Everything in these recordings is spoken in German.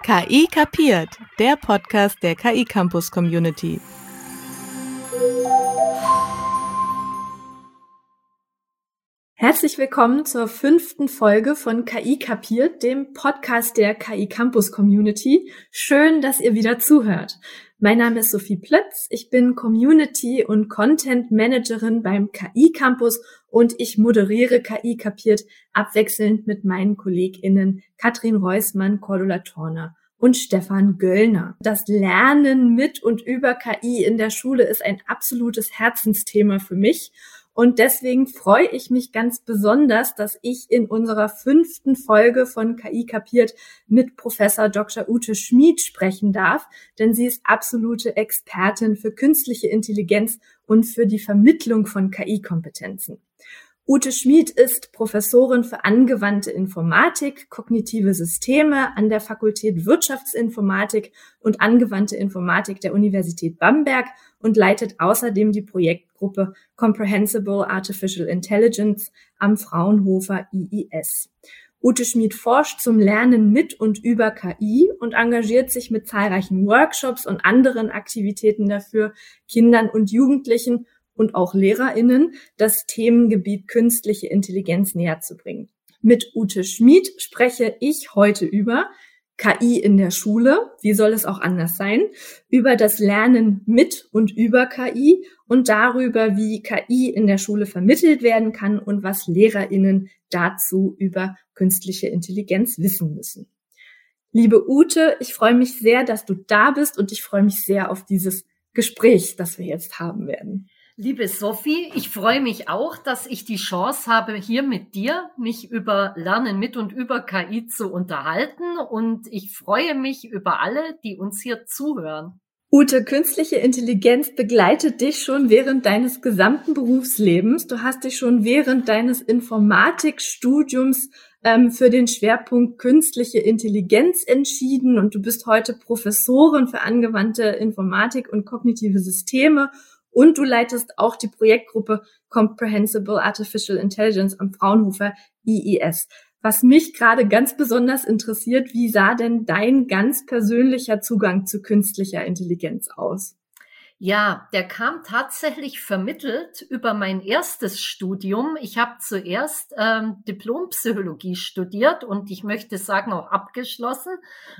KI kapiert, der Podcast der KI Campus Community. Herzlich willkommen zur 5. Folge von KI kapiert, dem Podcast der KI Campus Community. Schön, dass ihr wieder zuhört. Mein Name ist Sophie Plötz, ich bin Community- und Content-Managerin beim KI Campus und ich moderiere KI kapiert abwechselnd mit meinen KollegInnen Katrin Reusmann, Cordula Torner und Stefan Göllner. Das Lernen mit und über KI in der Schule ist ein absolutes Herzensthema für mich. Und deswegen freue ich mich ganz besonders, dass ich in unserer 5. Folge von KI kapiert mit Professor Dr. Ute Schmid sprechen darf, denn sie ist absolute Expertin für künstliche Intelligenz und für die Vermittlung von KI-Kompetenzen. Ute Schmid ist Professorin für angewandte Informatik, kognitive Systeme an der Fakultät Wirtschaftsinformatik und angewandte Informatik der Universität Bamberg und leitet außerdem die Projektgruppe Comprehensible Artificial Intelligence am Fraunhofer IIS. Ute Schmid forscht zum Lernen mit und über KI und engagiert sich mit zahlreichen Workshops und anderen Aktivitäten dafür, Kindern und Jugendlichen und auch LehrerInnen das Themengebiet künstliche Intelligenz näher zu bringen. Mit Ute Schmid spreche ich heute über KI in der Schule, wie soll es auch anders sein, über das Lernen mit und über KI und darüber, wie KI in der Schule vermittelt werden kann und was LehrerInnen dazu über künstliche Intelligenz wissen müssen. Liebe Ute, ich freue mich sehr, dass du da bist und ich freue mich sehr auf dieses Gespräch, das wir jetzt haben werden. Liebe Sophie, ich freue mich auch, dass ich die Chance habe, hier mit dir mich über Lernen mit und über KI zu unterhalten. Und ich freue mich über alle, die uns hier zuhören. Ute, künstliche Intelligenz begleitet dich schon während deines gesamten Berufslebens. Du hast dich schon während deines Informatikstudiums für den Schwerpunkt künstliche Intelligenz entschieden und du bist heute Professorin für angewandte Informatik und kognitive Systeme. Und du leitest auch die Projektgruppe Comprehensible Artificial Intelligence am Fraunhofer IIS. Was mich gerade ganz besonders interessiert, wie sah denn dein ganz persönlicher Zugang zu künstlicher Intelligenz aus? Ja, der kam tatsächlich vermittelt über mein erstes Studium. Ich habe zuerst Diplompsychologie studiert und ich möchte sagen auch abgeschlossen,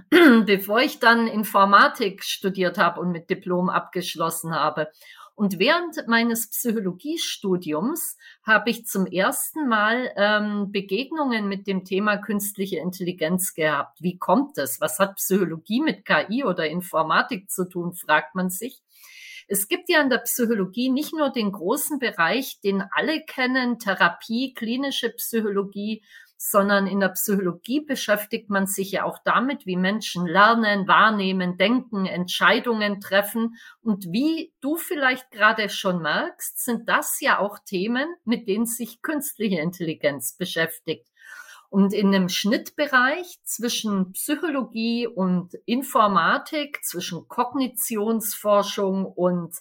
bevor ich dann Informatik studiert habe und mit Diplom abgeschlossen habe. Und während meines Psychologiestudiums habe ich zum ersten Mal Begegnungen mit dem Thema künstliche Intelligenz gehabt. Wie kommt es? Was hat Psychologie mit KI oder Informatik zu tun, fragt man sich. Es gibt ja in der Psychologie nicht nur den großen Bereich, den alle kennen, Therapie, klinische Psychologie, sondern in der Psychologie beschäftigt man sich ja auch damit, wie Menschen lernen, wahrnehmen, denken, Entscheidungen treffen. Und wie du vielleicht gerade schon merkst, sind das ja auch Themen, mit denen sich künstliche Intelligenz beschäftigt. Und in einem Schnittbereich zwischen Psychologie und Informatik, zwischen Kognitionsforschung und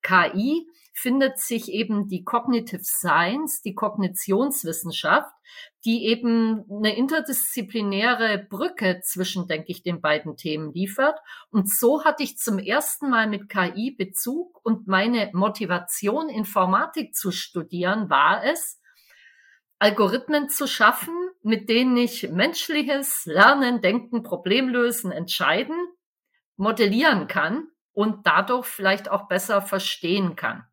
KI, findet sich eben die Cognitive Science, die Kognitionswissenschaft, die eben eine interdisziplinäre Brücke zwischen, denke ich, den beiden Themen liefert. Und so hatte ich zum ersten Mal mit KI Bezug und meine Motivation, Informatik zu studieren, war es, Algorithmen zu schaffen, mit denen ich menschliches Lernen, Denken, Problemlösen, Entscheiden modellieren kann und dadurch vielleicht auch besser verstehen kann.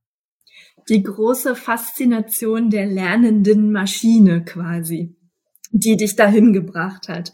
Die große Faszination der lernenden Maschine quasi, die dich dahin gebracht hat.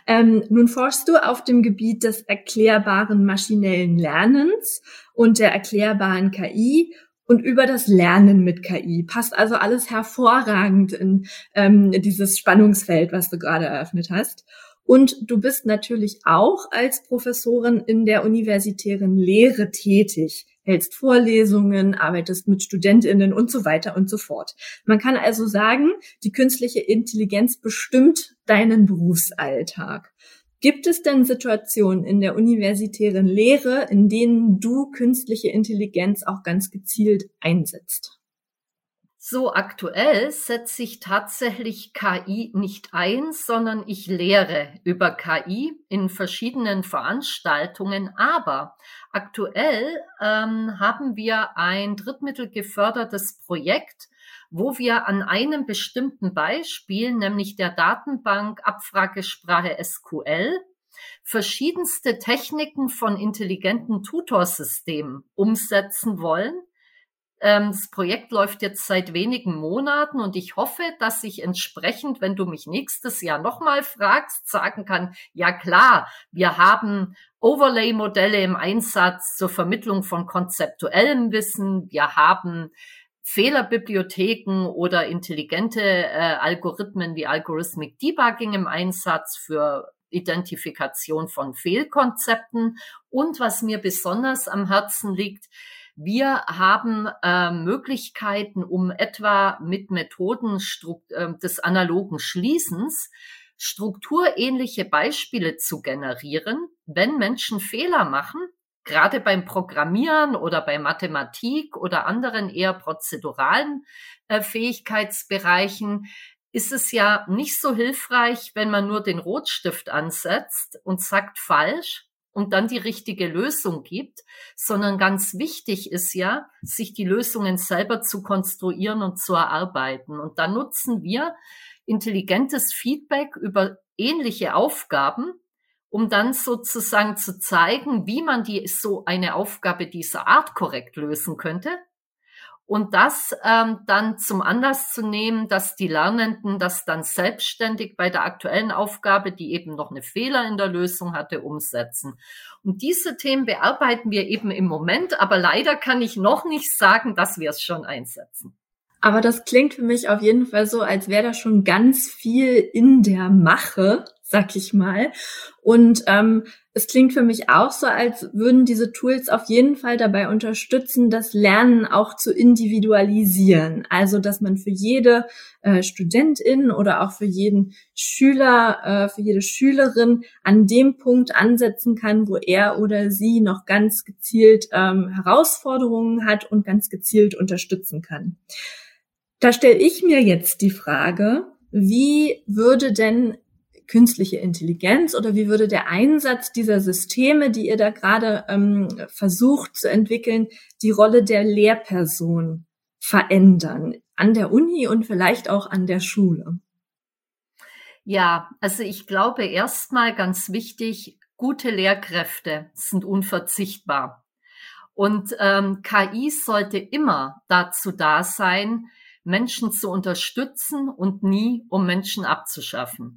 Nun forschst du auf dem Gebiet des erklärbaren maschinellen Lernens und der erklärbaren KI und über das Lernen mit KI. Passt also alles hervorragend in dieses Spannungsfeld, was du gerade eröffnet hast. Und du bist natürlich auch als Professorin in der universitären Lehre tätig, hältst Vorlesungen, arbeitest mit StudentInnen und so weiter und so fort. Man kann also sagen, die künstliche Intelligenz bestimmt deinen Berufsalltag. Gibt es denn Situationen in der universitären Lehre, in denen du künstliche Intelligenz auch ganz gezielt einsetzt? So aktuell setze ich tatsächlich KI nicht ein, sondern ich lehre über KI in verschiedenen Veranstaltungen. Aber aktuell haben wir ein drittmittelgefördertes Projekt, wo wir an einem bestimmten Beispiel, nämlich der Datenbank Abfragesprache SQL, verschiedenste Techniken von intelligenten Tutorsystemen umsetzen wollen. Das Projekt läuft jetzt seit wenigen Monaten und ich hoffe, dass ich entsprechend, wenn du mich nächstes Jahr nochmal fragst, sagen kann, ja klar, wir haben Overlay-Modelle im Einsatz zur Vermittlung von konzeptuellem Wissen, wir haben Fehlerbibliotheken oder intelligente Algorithmen wie Algorithmic Debugging im Einsatz für Identifikation von Fehlkonzepten. Und was mir besonders am Herzen liegt, wir haben Möglichkeiten, um etwa mit Methoden des analogen Schließens strukturähnliche Beispiele zu generieren, wenn Menschen Fehler machen, gerade beim Programmieren oder bei Mathematik oder anderen eher prozeduralen Fähigkeitsbereichen, ist es ja nicht so hilfreich, wenn man nur den Rotstift ansetzt und sagt falsch und dann die richtige Lösung gibt, sondern ganz wichtig ist ja, sich die Lösungen selber zu konstruieren und zu erarbeiten. Und da nutzen wir intelligentes Feedback über ähnliche Aufgaben, um dann sozusagen zu zeigen, wie man so eine Aufgabe dieser Art korrekt lösen könnte. Und das dann zum Anlass zu nehmen, dass die Lernenden das dann selbstständig bei der aktuellen Aufgabe, die eben noch eine Fehler in der Lösung hatte, umsetzen. Und diese Themen bearbeiten wir eben im Moment, aber leider kann ich noch nicht sagen, dass wir es schon einsetzen. Aber das klingt für mich auf jeden Fall so, als wäre da schon ganz viel in der Mache, sag ich mal. Und es klingt für mich auch so, als würden diese Tools auf jeden Fall dabei unterstützen, das Lernen auch zu individualisieren. Also, dass man für jede Studentin oder auch für jeden Schüler, für jede Schülerin an dem Punkt ansetzen kann, wo er oder sie noch ganz gezielt Herausforderungen hat und ganz gezielt unterstützen kann. Da stelle ich mir jetzt die Frage, wie würde denn künstliche Intelligenz oder wie würde der Einsatz dieser Systeme, die ihr da gerade versucht zu entwickeln, die Rolle der Lehrperson verändern an der Uni und vielleicht auch an der Schule? Ja, also ich glaube erstmal ganz wichtig, gute Lehrkräfte sind unverzichtbar. Und KI sollte immer dazu da sein, Menschen zu unterstützen und nie, um Menschen abzuschaffen.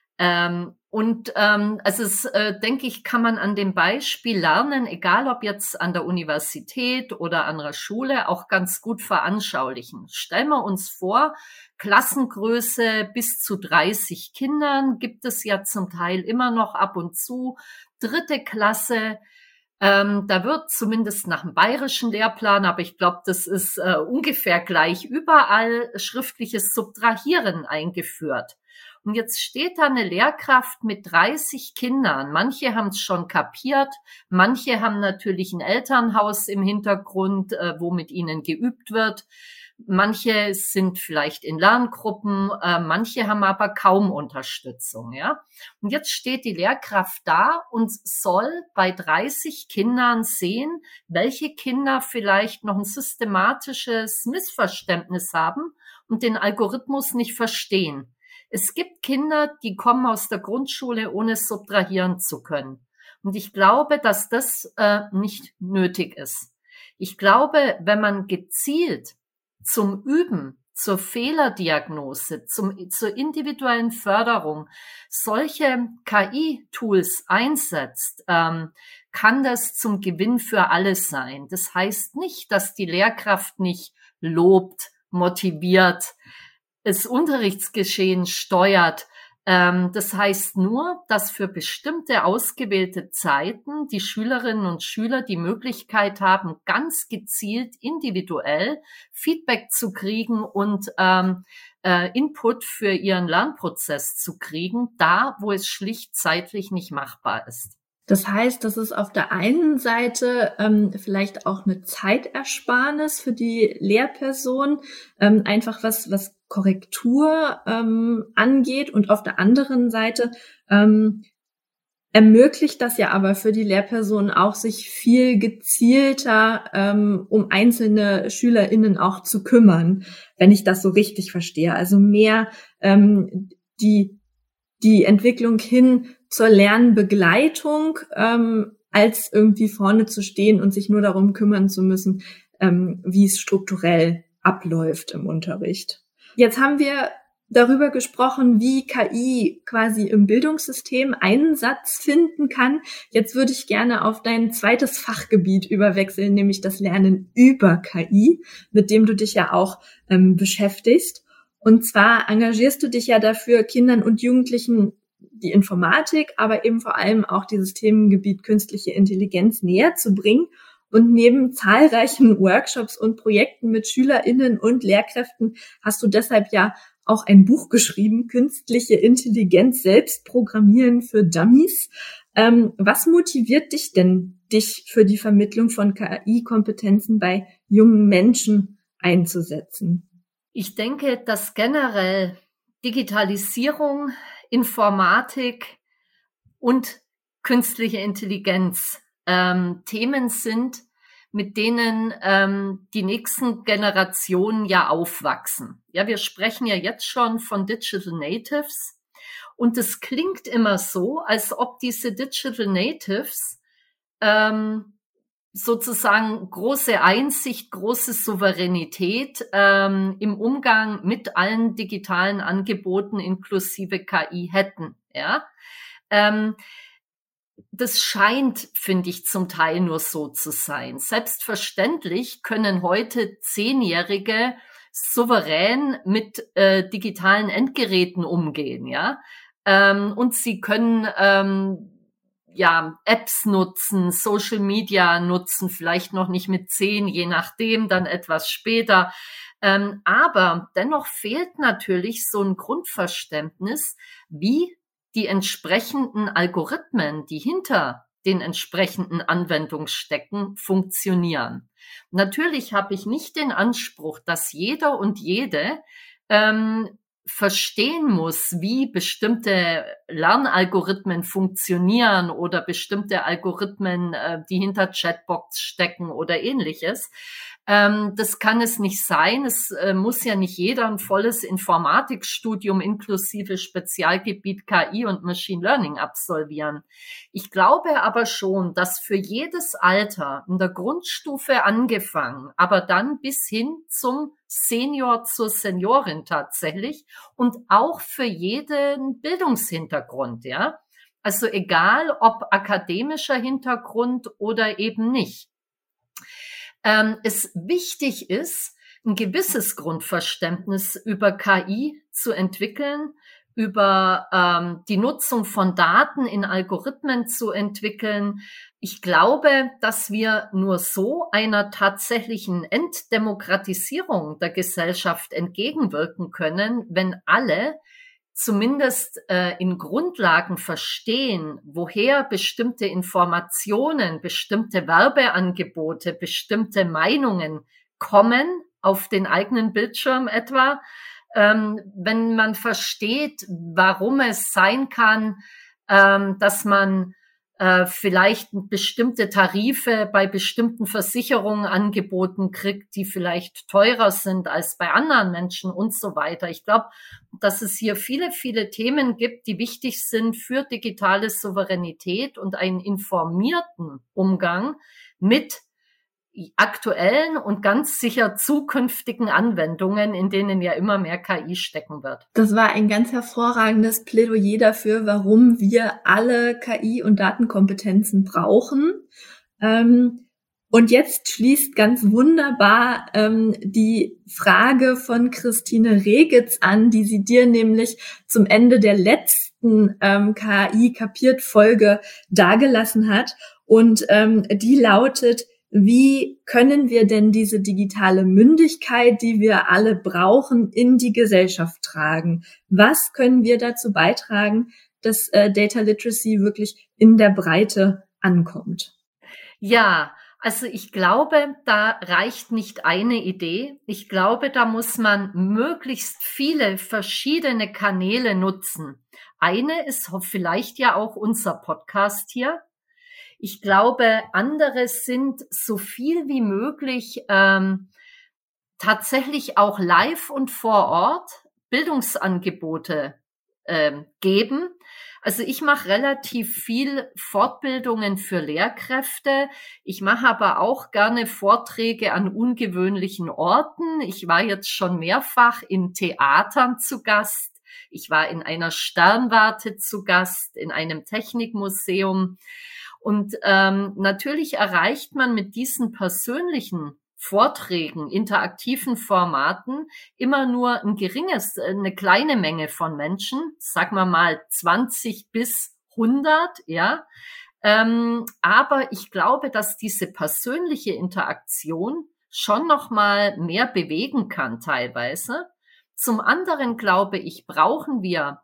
Also denke ich, kann man an dem Beispiel lernen, egal ob jetzt an der Universität oder an der Schule, auch ganz gut veranschaulichen. Stellen wir uns vor, Klassengröße bis zu 30 Kindern gibt es ja zum Teil immer noch ab und zu. 3. Klasse, da wird zumindest nach dem bayerischen Lehrplan, aber ich glaube, das ist ungefähr gleich überall, schriftliches Subtrahieren eingeführt. Und jetzt steht da eine Lehrkraft mit 30 Kindern. Manche haben es schon kapiert, manche haben natürlich ein Elternhaus im Hintergrund, wo mit ihnen geübt wird. Manche sind vielleicht in Lerngruppen, manche haben aber kaum Unterstützung, ja. Und jetzt steht die Lehrkraft da und soll bei 30 Kindern sehen, welche Kinder vielleicht noch ein systematisches Missverständnis haben und den Algorithmus nicht verstehen. Es gibt Kinder, die kommen aus der Grundschule, ohne subtrahieren zu können. Und ich glaube, dass das nicht nötig ist. Ich glaube, wenn man gezielt zum Üben, zur Fehlerdiagnose, zur individuellen Förderung solche KI-Tools einsetzt, kann das zum Gewinn für alle sein. Das heißt nicht, dass die Lehrkraft nicht lobt, motiviert, das Unterrichtsgeschehen steuert. Das heißt nur, dass für bestimmte ausgewählte Zeiten die Schülerinnen und Schüler die Möglichkeit haben, ganz gezielt individuell Feedback zu kriegen und Input für ihren Lernprozess zu kriegen, da wo es schlicht zeitlich nicht machbar ist. Das heißt, das ist auf der einen Seite vielleicht auch eine Zeitersparnis für die Lehrperson, einfach was Korrektur angeht. Und auf der anderen Seite ermöglicht das ja aber für die Lehrperson auch, sich viel gezielter um einzelne SchülerInnen auch zu kümmern, wenn ich das so richtig verstehe. Also mehr die Entwicklung hin zur Lernbegleitung, als irgendwie vorne zu stehen und sich nur darum kümmern zu müssen, wie es strukturell abläuft im Unterricht. Jetzt haben wir darüber gesprochen, wie KI quasi im Bildungssystem Einsatz finden kann. Jetzt würde ich gerne auf dein zweites Fachgebiet überwechseln, nämlich das Lernen über KI, mit dem du dich ja auch beschäftigst. Und zwar engagierst du dich ja dafür, Kindern und Jugendlichen die Informatik, aber eben vor allem auch dieses Themengebiet künstliche Intelligenz näher zu bringen. Und neben zahlreichen Workshops und Projekten mit SchülerInnen und Lehrkräften hast du deshalb ja auch ein Buch geschrieben, Künstliche Intelligenz selbst programmieren für Dummies. Was motiviert dich denn, dich für die Vermittlung von KI-Kompetenzen bei jungen Menschen einzusetzen? Ich denke, dass generell Digitalisierung, Informatik und künstliche Intelligenz Themen sind, mit denen die nächsten Generationen ja aufwachsen. Ja, wir sprechen ja jetzt schon von Digital Natives und es klingt immer so, als ob diese Digital Natives sozusagen große Einsicht, große Souveränität im Umgang mit allen digitalen Angeboten inklusive KI hätten. Ja. Das scheint, finde ich, zum Teil nur so zu sein. Selbstverständlich können heute 10-Jährige souverän mit digitalen Endgeräten umgehen, ja. Und sie können Apps nutzen, Social Media nutzen, vielleicht noch nicht mit 10, je nachdem, dann etwas später. Aber dennoch fehlt natürlich so ein Grundverständnis, wie die entsprechenden Algorithmen, die hinter den entsprechenden Anwendungsstecken funktionieren. Natürlich habe ich nicht den Anspruch, dass jeder und jede verstehen muss, wie bestimmte Lernalgorithmen funktionieren oder bestimmte Algorithmen, die hinter Chatbots stecken oder ähnliches. Das kann es nicht sein. Es muss ja nicht jeder ein volles Informatikstudium inklusive Spezialgebiet KI und Machine Learning absolvieren. Ich glaube aber schon, dass für jedes Alter, in der Grundstufe angefangen, aber dann bis hin zum Senior zur Seniorin tatsächlich und auch für jeden Bildungshintergrund, ja. Also egal, ob akademischer Hintergrund oder eben nicht. Es wichtig ist, ein gewisses Grundverständnis über KI zu entwickeln, über die Nutzung von Daten in Algorithmen zu entwickeln. Ich glaube, dass wir nur so einer tatsächlichen Entdemokratisierung der Gesellschaft entgegenwirken können, wenn alle zumindest in Grundlagen verstehen, woher bestimmte Informationen, bestimmte Werbeangebote, bestimmte Meinungen kommen, auf den eigenen Bildschirm etwa, wenn man versteht, warum es sein kann, dass man vielleicht bestimmte Tarife bei bestimmten Versicherungen angeboten kriegt, die vielleicht teurer sind als bei anderen Menschen und so weiter. Ich glaube, dass es hier viele, viele Themen gibt, die wichtig sind für digitale Souveränität und einen informierten Umgang mit aktuellen und ganz sicher zukünftigen Anwendungen, in denen ja immer mehr KI stecken wird. Das war ein ganz hervorragendes Plädoyer dafür, warum wir alle KI- und Datenkompetenzen brauchen. Und jetzt schließt ganz wunderbar die Frage von Christine Regitz an, die sie dir nämlich zum Ende der letzten KI-Kapiert-Folge dargelassen hat. Und die lautet: Wie können wir denn diese digitale Mündigkeit, die wir alle brauchen, in die Gesellschaft tragen? Was können wir dazu beitragen, dass Data Literacy wirklich in der Breite ankommt? Ja, also ich glaube, da reicht nicht eine Idee. Ich glaube, da muss man möglichst viele verschiedene Kanäle nutzen. Eine ist vielleicht ja auch unser Podcast hier. Ich glaube, andere sind so viel wie möglich tatsächlich auch live und vor Ort Bildungsangebote geben. Also ich mache relativ viel Fortbildungen für Lehrkräfte. Ich mache aber auch gerne Vorträge an ungewöhnlichen Orten. Ich war jetzt schon mehrfach in Theatern zu Gast. Ich war in einer Sternwarte zu Gast, in einem Technikmuseum. Und natürlich erreicht man mit diesen persönlichen Vorträgen, interaktiven Formaten immer nur eine kleine Menge von Menschen, sagen wir mal 20 bis 100, ja. Aber ich glaube, dass diese persönliche Interaktion schon noch mal mehr bewegen kann teilweise. Zum anderen glaube ich, brauchen wir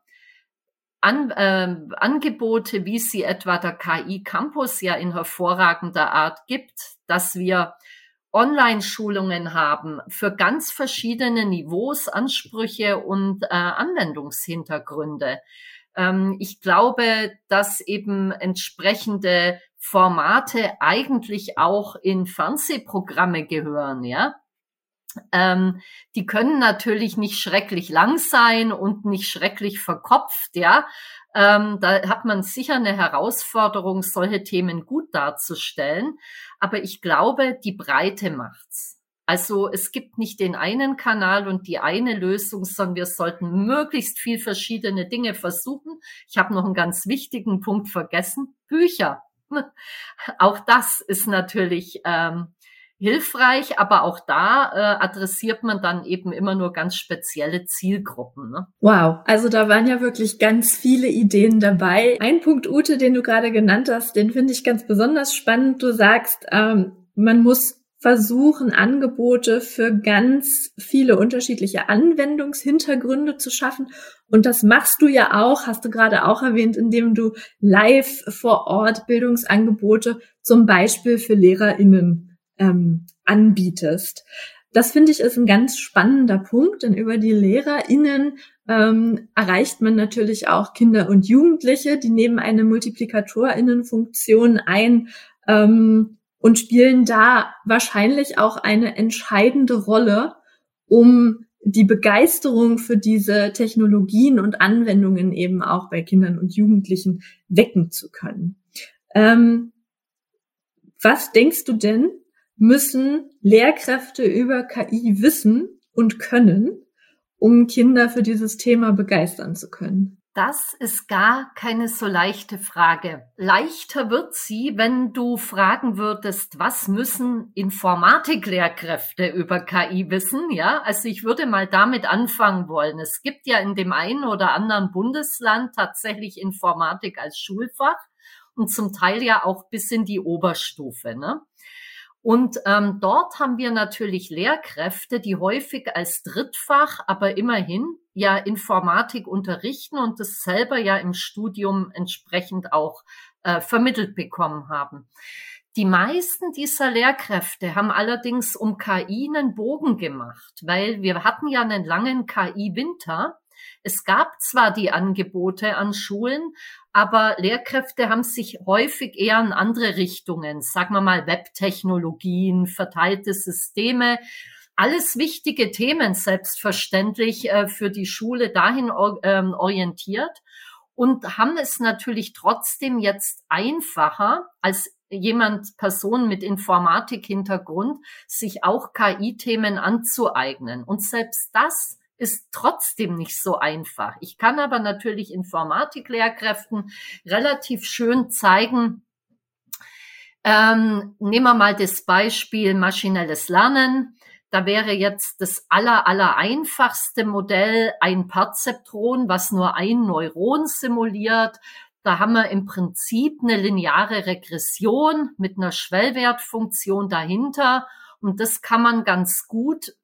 Angebote, wie sie etwa der KI Campus ja in hervorragender Art gibt, dass wir Online-Schulungen haben für ganz verschiedene Niveaus, Ansprüche und Anwendungshintergründe. Ich glaube, dass eben entsprechende Formate eigentlich auch in Fernsehprogramme gehören, ja. Die können natürlich nicht schrecklich lang sein und nicht schrecklich verkopft, ja. Da hat man sicher eine Herausforderung, solche Themen gut darzustellen. Aber ich glaube, die Breite macht's. Also es gibt nicht den einen Kanal und die eine Lösung, sondern wir sollten möglichst viel verschiedene Dinge versuchen. Ich habe noch einen ganz wichtigen Punkt vergessen. Bücher. Auch das ist natürlich hilfreich, aber auch da adressiert man dann eben immer nur ganz spezielle Zielgruppen. Ne? Wow, also da waren ja wirklich ganz viele Ideen dabei. Ein Punkt, Ute, den du gerade genannt hast, den finde ich ganz besonders spannend. Du sagst, man muss versuchen, Angebote für ganz viele unterschiedliche Anwendungshintergründe zu schaffen. Und das machst du ja auch, hast du gerade auch erwähnt, indem du live vor Ort Bildungsangebote zum Beispiel für LehrerInnen anbietest. Das finde ich ist ein ganz spannender Punkt, denn über die LehrerInnen erreicht man natürlich auch Kinder und Jugendliche, die nehmen eine MultiplikatorInnen-Funktion ein und spielen da wahrscheinlich auch eine entscheidende Rolle, um die Begeisterung für diese Technologien und Anwendungen eben auch bei Kindern und Jugendlichen wecken zu können. Was denkst du denn, müssen Lehrkräfte über KI wissen und können, um Kinder für dieses Thema begeistern zu können? Das ist gar keine so leichte Frage. Leichter wird sie, wenn du fragen würdest, was müssen Informatiklehrkräfte über KI wissen? Ja, also ich würde mal damit anfangen wollen. Es gibt ja in dem einen oder anderen Bundesland tatsächlich Informatik als Schulfach und zum Teil ja auch bis in die Oberstufe, ne? Und dort haben wir natürlich Lehrkräfte, die häufig als Drittfach, aber immerhin ja Informatik unterrichten und das selber ja im Studium entsprechend auch vermittelt bekommen haben. Die meisten dieser Lehrkräfte haben allerdings um KI einen Bogen gemacht, weil wir hatten ja einen langen KI-Winter. Es gab zwar die Angebote an Schulen, aber Lehrkräfte haben sich häufig eher in andere Richtungen, sagen wir mal Webtechnologien, verteilte Systeme, alles wichtige Themen selbstverständlich für die Schule dahin orientiert und haben es natürlich trotzdem jetzt einfacher als Person mit Informatik-Hintergrund, sich auch KI-Themen anzueignen. Und selbst das ist trotzdem nicht so einfach. Ich kann aber natürlich Informatiklehrkräften relativ schön zeigen. Nehmen wir mal das Beispiel maschinelles Lernen. Da wäre jetzt das aller einfachste Modell ein Perzeptron, was nur ein Neuron simuliert. Da haben wir im Prinzip eine lineare Regression mit einer Schwellwertfunktion dahinter. Und das kann man ganz gut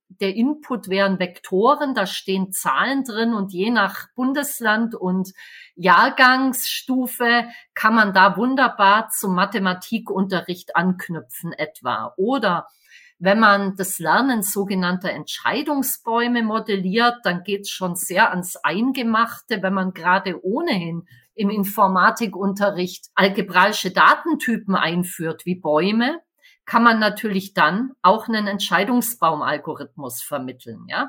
der Input wären Vektoren, da stehen Zahlen drin und je nach Bundesland und Jahrgangsstufe kann man da wunderbar zum Mathematikunterricht anknüpfen etwa. Oder wenn man das Lernen sogenannter Entscheidungsbäume modelliert, dann geht's schon sehr ans Eingemachte, wenn man gerade ohnehin im Informatikunterricht algebraische Datentypen einführt wie Bäume, kann man natürlich dann auch einen Entscheidungsbaumalgorithmus vermitteln, ja.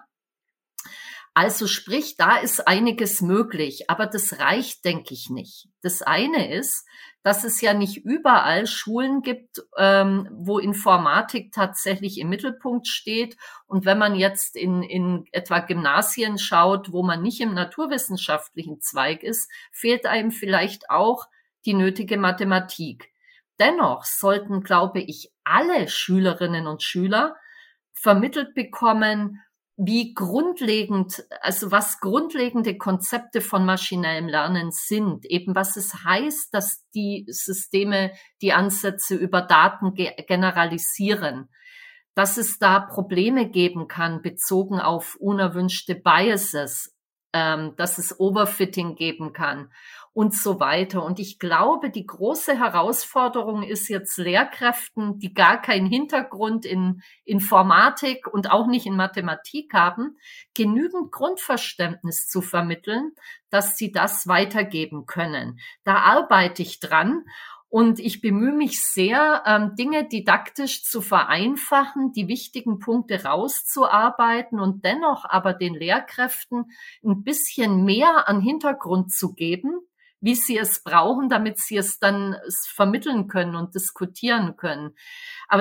Also sprich, da ist einiges möglich, aber das reicht, denke ich, nicht. Das eine ist, dass es ja nicht überall Schulen gibt, wo Informatik tatsächlich im Mittelpunkt steht. Und wenn man jetzt in etwa Gymnasien schaut, wo man nicht im naturwissenschaftlichen Zweig ist, fehlt einem vielleicht auch die nötige Mathematik. Dennoch sollten, glaube ich, alle Schülerinnen und Schüler vermittelt bekommen, wie grundlegend, also was grundlegende Konzepte von maschinellem Lernen sind, eben was es heißt, dass die Systeme die Ansätze über Daten generalisieren, dass es da Probleme geben kann bezogen auf unerwünschte Biases, dass es Overfitting geben kann und so weiter. Und ich glaube, die große Herausforderung ist jetzt Lehrkräften, die gar keinen Hintergrund in Informatik und auch nicht in Mathematik haben, genügend Grundverständnis zu vermitteln, dass sie das weitergeben können. Da arbeite ich dran. Und ich bemühe mich sehr, Dinge didaktisch zu vereinfachen, die wichtigen Punkte rauszuarbeiten und dennoch aber den Lehrkräften ein bisschen mehr an Hintergrund zu geben, wie sie es brauchen, damit sie es dann vermitteln können und diskutieren können. Aber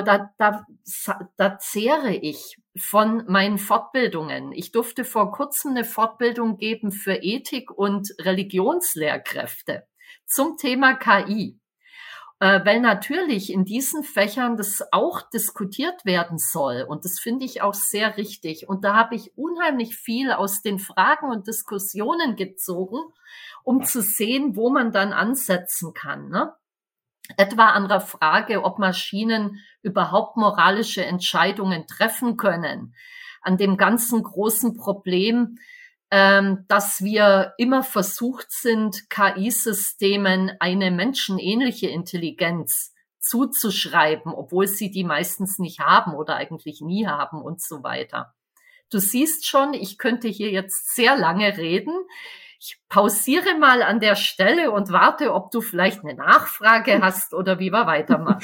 da zehre ich von meinen Fortbildungen. Ich durfte vor kurzem eine Fortbildung geben für Ethik- und Religionslehrkräfte zum Thema KI. Weil natürlich in diesen Fächern das auch diskutiert werden soll. Und das finde ich auch sehr richtig. Und da habe ich unheimlich viel aus den Fragen und Diskussionen gezogen, um zu sehen, wo man dann ansetzen kann, ne? Etwa an der Frage, ob Maschinen überhaupt moralische Entscheidungen treffen können. An dem ganzen großen Problem, dass wir immer versucht sind, KI-Systemen eine menschenähnliche Intelligenz zuzuschreiben, obwohl sie die meistens nicht haben oder eigentlich nie haben und so weiter. Du siehst schon, ich könnte hier jetzt sehr lange reden. Ich pausiere mal an der Stelle und warte, ob du vielleicht eine Nachfrage hast oder wie wir weitermachen.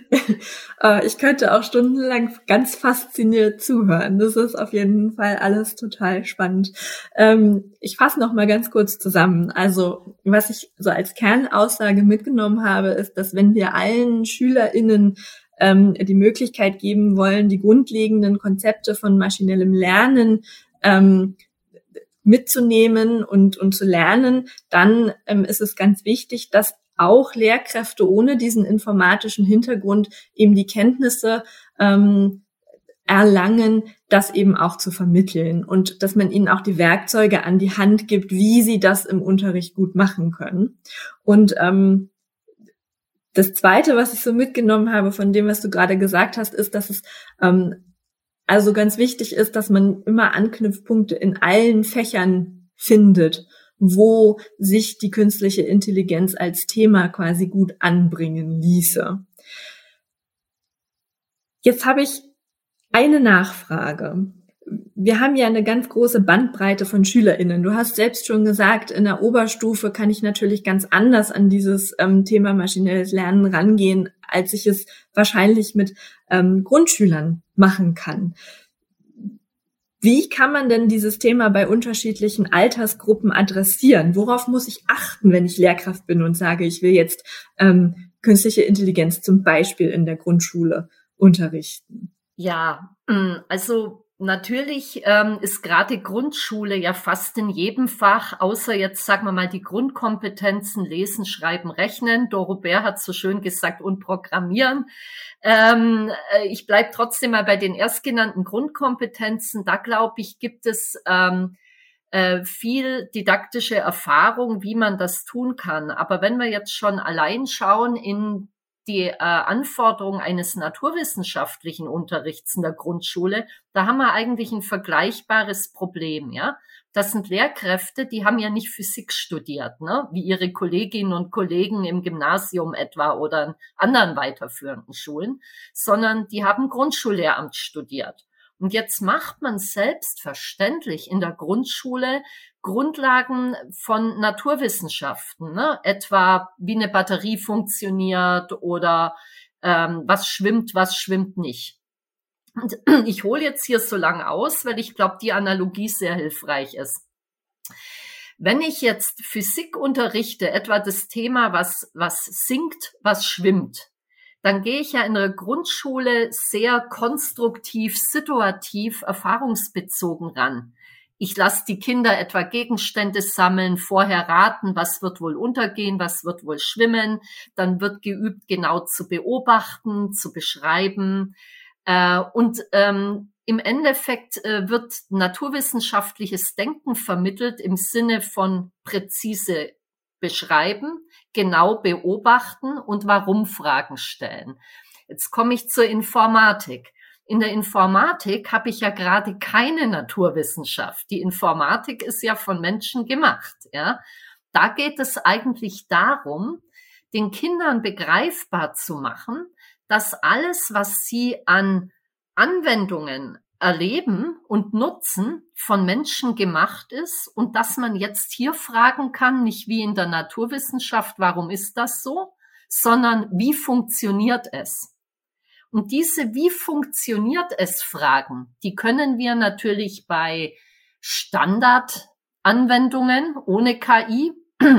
Ich könnte auch stundenlang ganz fasziniert zuhören. Das ist auf jeden Fall alles total spannend. Ich fasse noch mal ganz kurz zusammen. Also, was ich so als Kernaussage mitgenommen habe, ist, dass wenn wir allen SchülerInnen die Möglichkeit geben wollen, die grundlegenden Konzepte von maschinellem Lernen mitzunehmen und zu lernen, dann ist es ganz wichtig, dass auch Lehrkräfte ohne diesen informatischen Hintergrund eben die Kenntnisse erlangen, das eben auch zu vermitteln und dass man ihnen auch die Werkzeuge an die Hand gibt, wie sie das im Unterricht gut machen können. Und das Zweite, was ich so mitgenommen habe von dem, was du gerade gesagt hast, ist, dass es also ganz wichtig ist, dass man immer Anknüpfpunkte in allen Fächern findet, wo sich die künstliche Intelligenz als Thema quasi gut anbringen ließe. Jetzt habe ich eine Nachfrage. Wir haben ja eine ganz große Bandbreite von SchülerInnen. Du hast selbst schon gesagt, in der Oberstufe kann ich natürlich ganz anders an dieses Thema maschinelles Lernen rangehen, als ich es wahrscheinlich mit Grundschülern machen kann. Wie kann man denn dieses Thema bei unterschiedlichen Altersgruppen adressieren? Worauf muss ich achten, wenn ich Lehrkraft bin und sage, ich will jetzt künstliche Intelligenz zum Beispiel in der Grundschule unterrichten? Ja, also natürlich ist gerade Grundschule ja fast in jedem Fach, außer jetzt, sagen wir mal, die Grundkompetenzen Lesen, Schreiben, Rechnen. Dorobert hat so schön gesagt, und Programmieren. Ich bleibe trotzdem mal bei den erstgenannten Grundkompetenzen. Da, glaube ich, gibt es viel didaktische Erfahrung, wie man das tun kann. Aber wenn wir jetzt schon allein schauen in die Anforderungen eines naturwissenschaftlichen Unterrichts in der Grundschule, da haben wir eigentlich ein vergleichbares Problem, ja. Das sind Lehrkräfte, die haben ja nicht Physik studiert, ne, wie ihre Kolleginnen und Kollegen im Gymnasium etwa oder in anderen weiterführenden Schulen, sondern die haben Grundschullehramt studiert. Und jetzt macht man selbstverständlich in der Grundschule Grundlagen von Naturwissenschaften, ne? Etwa wie eine Batterie funktioniert oder was schwimmt nicht. Und ich hole jetzt hier so lange aus, weil ich glaube, die Analogie sehr hilfreich ist. Wenn ich jetzt Physik unterrichte, etwa das Thema, was sinkt, was schwimmt, dann gehe ich ja in der Grundschule sehr konstruktiv, situativ, erfahrungsbezogen ran. Ich lasse die Kinder etwa Gegenstände sammeln, vorher raten, was wird wohl untergehen, was wird wohl schwimmen. Dann wird geübt, genau zu beobachten, zu beschreiben. Und im Endeffekt wird naturwissenschaftliches Denken vermittelt im Sinne von präzise beschreiben, genau beobachten und Warum-Fragen stellen. Jetzt komme ich zur Informatik. In der Informatik habe ich ja gerade keine Naturwissenschaft. Die Informatik ist ja von Menschen gemacht, ja. Da geht es eigentlich darum, den Kindern begreifbar zu machen, dass alles, was sie an Anwendungen erleben und nutzen, von Menschen gemacht ist und dass man jetzt hier fragen kann, nicht wie in der Naturwissenschaft, warum ist das so, sondern wie funktioniert es? Und diese wie funktioniert es Fragen, die können wir natürlich bei Standardanwendungen ohne KI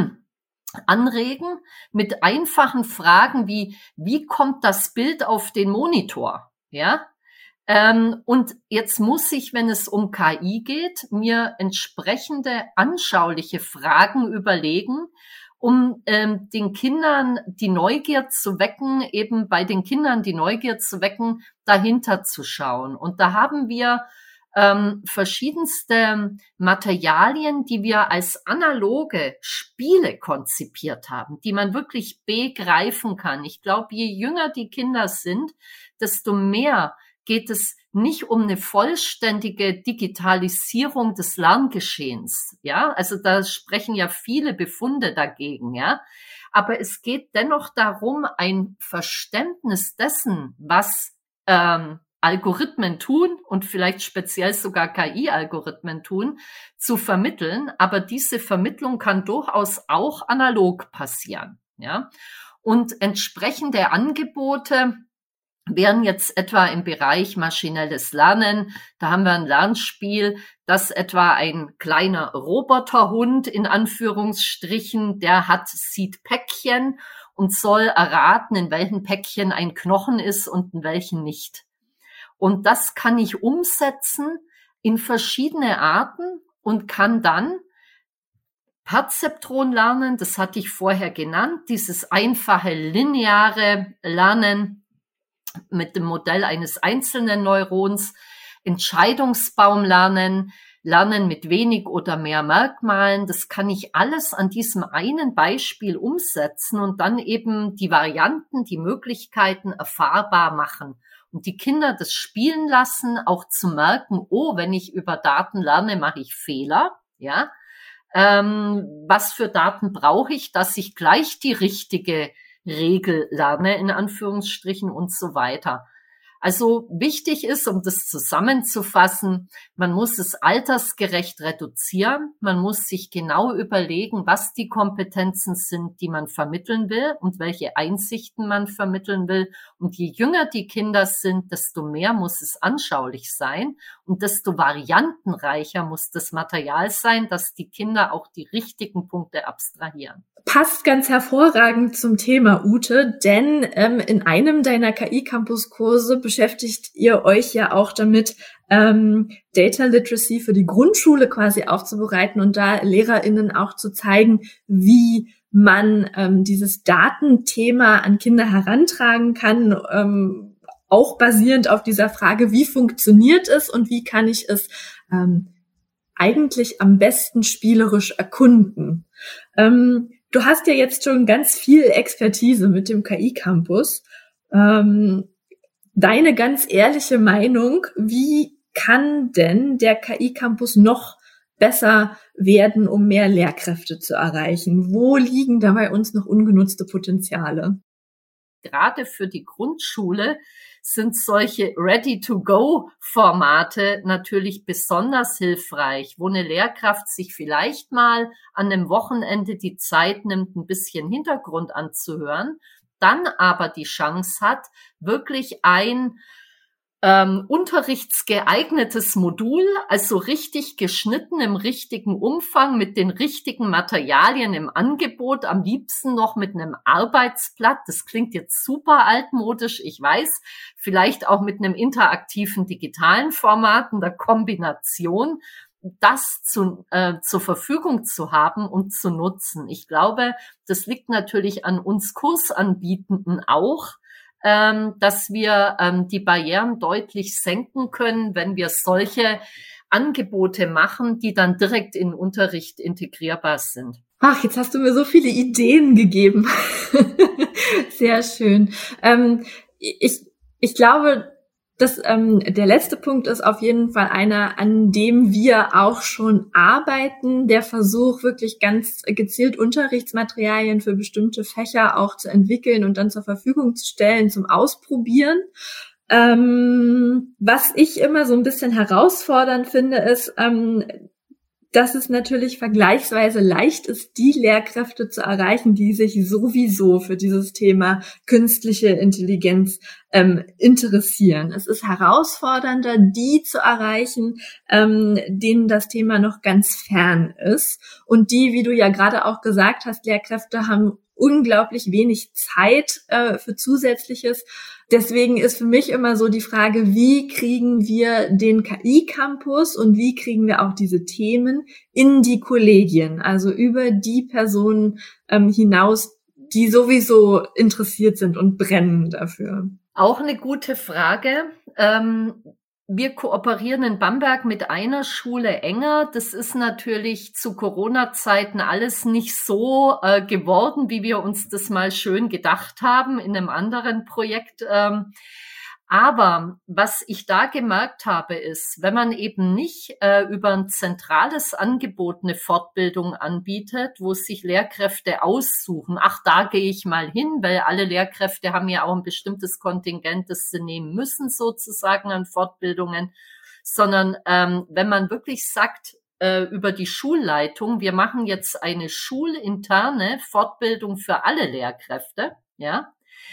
anregen mit einfachen Fragen wie kommt das Bild auf den Monitor? Ja? Und jetzt muss ich, wenn es um KI geht, mir entsprechende anschauliche Fragen überlegen, um den Kindern die Neugier zu wecken, eben bei den Kindern die Neugier zu wecken, dahinter zu schauen. Und da haben wir verschiedenste Materialien, die wir als analoge Spiele konzipiert haben, die man wirklich begreifen kann. Ich glaube, je jünger die Kinder sind, desto mehr geht es nicht um eine vollständige Digitalisierung des Lerngeschehens, ja, also da sprechen ja viele Befunde dagegen, ja, aber es geht dennoch darum, ein Verständnis dessen, was Algorithmen tun und vielleicht speziell sogar KI-Algorithmen tun, zu vermitteln, aber diese Vermittlung kann durchaus auch analog passieren, ja, und entsprechende Angebote wären jetzt etwa im Bereich maschinelles Lernen, da haben wir ein Lernspiel, das etwa ein kleiner Roboterhund in Anführungsstrichen, der sieht Päckchen und soll erraten, in welchen Päckchen ein Knochen ist und in welchen nicht. Und das kann ich umsetzen in verschiedene Arten und kann dann Perzeptron lernen, das hatte ich vorher genannt, dieses einfache lineare Lernen, mit dem Modell eines einzelnen Neurons, Entscheidungsbaum lernen mit wenig oder mehr Merkmalen. Das kann ich alles an diesem einen Beispiel umsetzen und dann eben die Varianten, die Möglichkeiten erfahrbar machen. Und die Kinder das spielen lassen, auch zu merken, oh, wenn ich über Daten lerne, mache ich Fehler, ja. Was für Daten brauche ich, dass ich gleich die richtige Regel lerne, in Anführungsstrichen und so weiter. Also wichtig ist, um das zusammenzufassen, man muss es altersgerecht reduzieren, man muss sich genau überlegen, was die Kompetenzen sind, die man vermitteln will und welche Einsichten man vermitteln will. Und je jünger die Kinder sind, desto mehr muss es anschaulich sein und desto variantenreicher muss das Material sein, dass die Kinder auch die richtigen Punkte abstrahieren. Passt ganz hervorragend zum Thema, Ute, denn in einem deiner KI-Campus-Kurse beschäftigt ihr euch ja auch damit, Data Literacy für die Grundschule quasi aufzubereiten und da LehrerInnen auch zu zeigen, wie man dieses Datenthema an Kinder herantragen kann, auch basierend auf dieser Frage, wie funktioniert es und wie kann ich es eigentlich am besten spielerisch erkunden. Du hast ja jetzt schon ganz viel Expertise mit dem KI-Campus. Deine ganz ehrliche Meinung, wie kann denn der KI-Campus noch besser werden, um mehr Lehrkräfte zu erreichen? Wo liegen da bei uns noch ungenutzte Potenziale? Gerade für die Grundschule sind solche Ready-to-Go-Formate natürlich besonders hilfreich, wo eine Lehrkraft sich vielleicht mal an einem Wochenende die Zeit nimmt, ein bisschen Hintergrund anzuhören, dann aber die Chance hat, wirklich ein unterrichtsgeeignetes Modul, also richtig geschnitten im richtigen Umfang mit den richtigen Materialien im Angebot, am liebsten noch mit einem Arbeitsblatt. Das klingt jetzt super altmodisch, ich weiß, vielleicht auch mit einem interaktiven digitalen Format in der Kombination, das zur Verfügung zu haben und zu nutzen. Ich glaube, das liegt natürlich an uns Kursanbietenden auch, dass wir die Barrieren deutlich senken können, wenn wir solche Angebote machen, die dann direkt in den Unterricht integrierbar sind. Ach, jetzt hast du mir so viele Ideen gegeben. Sehr schön. Ich glaube, dass der letzte Punkt ist auf jeden Fall einer, an dem wir auch schon arbeiten, der Versuch, wirklich ganz gezielt Unterrichtsmaterialien für bestimmte Fächer auch zu entwickeln und dann zur Verfügung zu stellen zum Ausprobieren. Was ich immer so ein bisschen herausfordernd finde, ist, dass es natürlich vergleichsweise leicht ist, die Lehrkräfte zu erreichen, die sich sowieso für dieses Thema künstliche Intelligenz interessieren. Es ist herausfordernder, die zu erreichen, denen das Thema noch ganz fern ist. Und die, wie du ja gerade auch gesagt hast, Lehrkräfte haben unglaublich wenig Zeit für Zusätzliches. Deswegen ist für mich immer so die Frage, wie kriegen wir den KI-Campus und wie kriegen wir auch diese Themen in die Kollegien, also über die Personen hinaus, die sowieso interessiert sind und brennen dafür. Auch eine gute Frage. Wir kooperieren in Bamberg mit einer Schule enger. Das ist natürlich zu Corona-Zeiten alles nicht so geworden, wie wir uns das mal schön gedacht haben in einem anderen Projekt. Aber was ich da gemerkt habe, ist, wenn man eben nicht über ein zentrales Angebot eine Fortbildung anbietet, wo sich Lehrkräfte aussuchen, ach, da gehe ich mal hin, weil alle Lehrkräfte haben ja auch ein bestimmtes Kontingent, das sie nehmen müssen sozusagen an Fortbildungen, sondern wenn man wirklich sagt, über die Schulleitung, wir machen jetzt eine schulinterne Fortbildung für alle Lehrkräfte, ja,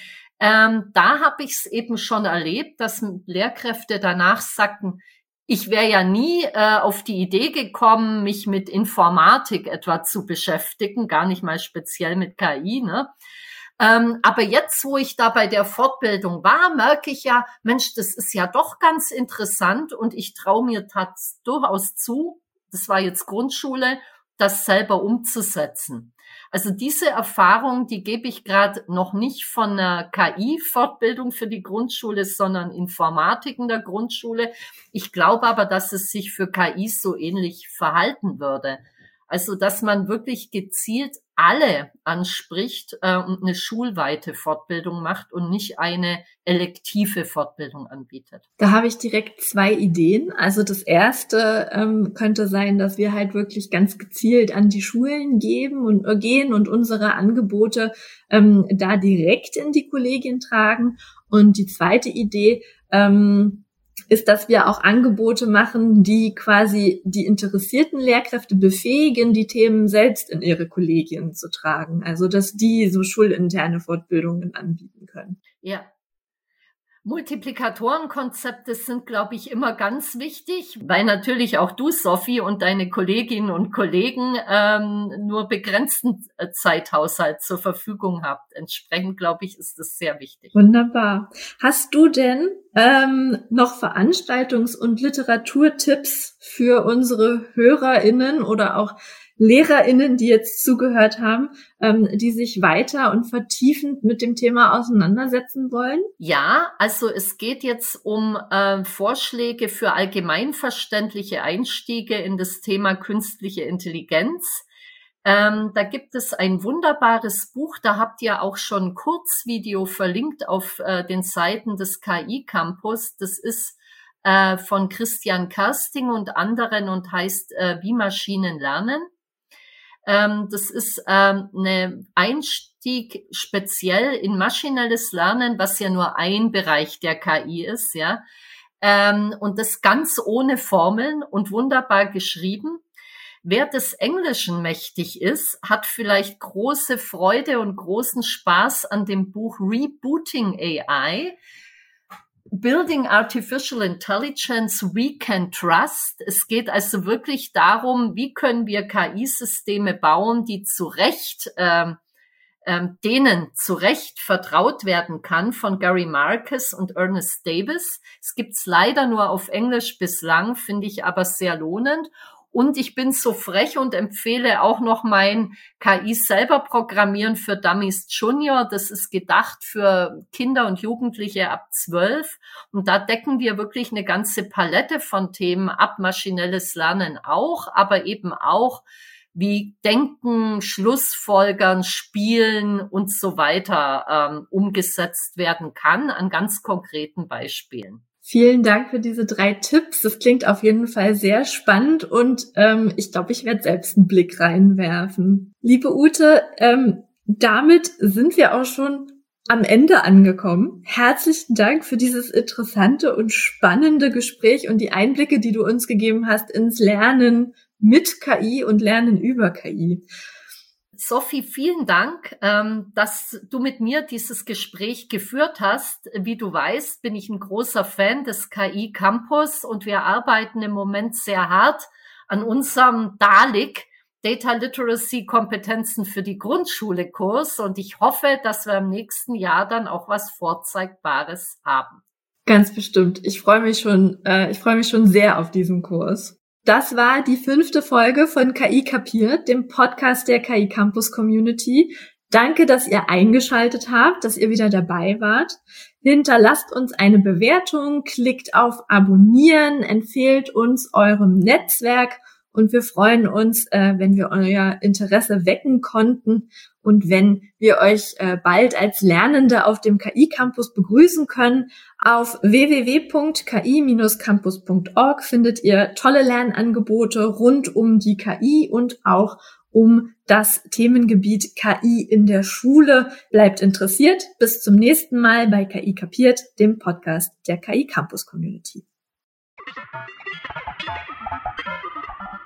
da habe ich es eben schon erlebt, dass Lehrkräfte danach sagten, ich wäre ja nie auf die Idee gekommen, mich mit Informatik etwa zu beschäftigen, gar nicht mal speziell mit KI, ne? Aber jetzt, wo ich da bei der Fortbildung war, merke ich ja, Mensch, das ist ja doch ganz interessant und ich traue mir durchaus zu, das war jetzt Grundschule, das selber umzusetzen. Also diese Erfahrung, die gebe ich gerade noch nicht von einer KI-Fortbildung für die Grundschule, sondern Informatik in der Grundschule. Ich glaube aber, dass es sich für KI so ähnlich verhalten würde. Also, dass man wirklich gezielt alle anspricht und eine schulweite Fortbildung macht und nicht eine elektive Fortbildung anbietet. Da habe ich direkt 2 Ideen. Also das erste könnte sein, dass wir halt wirklich ganz gezielt an die Schulen gehen und unsere Angebote da direkt in die Kollegien tragen. Und die zweite Idee ist, dass wir auch Angebote machen, die quasi die interessierten Lehrkräfte befähigen, die Themen selbst in ihre Kollegien zu tragen. Also, dass die so schulinterne Fortbildungen anbieten können. Ja. Multiplikatorenkonzepte sind, glaube ich, immer ganz wichtig, weil natürlich auch du, Sophie, und deine Kolleginnen und Kollegen nur begrenzten Zeithaushalt zur Verfügung habt. Entsprechend, glaube ich, ist das sehr wichtig. Wunderbar. Hast du denn noch Veranstaltungs- und Literaturtipps für unsere HörerInnen oder auch LehrerInnen, die jetzt zugehört haben, die sich weiter und vertiefend mit dem Thema auseinandersetzen wollen? Ja, also es geht jetzt um Vorschläge für allgemeinverständliche Einstiege in das Thema künstliche Intelligenz. Da gibt es ein wunderbares Buch, da habt ihr auch schon ein Kurzvideo verlinkt auf den Seiten des KI-Campus. Das ist von Christian Kersting und anderen und heißt Wie Maschinen lernen. Das ist eine Einstieg speziell in maschinelles Lernen, was ja nur ein Bereich der KI ist, ja. Und das ganz ohne Formeln und wunderbar geschrieben. Wer des Englischen mächtig ist, hat vielleicht große Freude und großen Spaß an dem Buch Rebooting AI. Building Artificial Intelligence We Can Trust. Es geht also wirklich darum, wie können wir KI-Systeme bauen, die denen zu Recht vertraut werden kann, von Gary Marcus und Ernest Davis. Es gibt's leider nur auf Englisch bislang, finde ich aber sehr lohnend. Und ich bin so frech und empfehle auch noch mein KI selber Programmieren für Dummies Junior. Das ist gedacht für Kinder und Jugendliche ab 12. Und da decken wir wirklich eine ganze Palette von Themen ab, maschinelles Lernen auch, aber eben auch wie Denken, Schlussfolgern, Spielen und so weiter umgesetzt werden kann an ganz konkreten Beispielen. Vielen Dank für diese 3 Tipps. Das klingt auf jeden Fall sehr spannend und ich glaube, ich werde selbst einen Blick reinwerfen. Liebe Ute, damit sind wir auch schon am Ende angekommen. Herzlichen Dank für dieses interessante und spannende Gespräch und die Einblicke, die du uns gegeben hast ins Lernen mit KI und Lernen über KI. Sophie, vielen Dank, dass du mit mir dieses Gespräch geführt hast. Wie du weißt, bin ich ein großer Fan des KI Campus und wir arbeiten im Moment sehr hart an unserem DALIK, Data Literacy Kompetenzen für die Grundschule Kurs, und ich hoffe, dass wir im nächsten Jahr dann auch was Vorzeigbares haben. Ganz bestimmt. Ich freue mich schon sehr auf diesen Kurs. Das war die 5. Folge von KI kapiert, dem Podcast der KI Campus Community. Danke, dass ihr eingeschaltet habt, dass ihr wieder dabei wart. Hinterlasst uns eine Bewertung, klickt auf Abonnieren, empfehlt uns eurem Netzwerk und wir freuen uns, wenn wir euer Interesse wecken konnten und wenn wir euch bald als Lernende auf dem KI Campus begrüßen können. Auf www.ki-campus.org findet ihr tolle Lernangebote rund um die KI und auch um das Themengebiet KI in der Schule. Bleibt interessiert. Bis zum nächsten Mal bei KI kapiert, dem Podcast der KI Campus Community.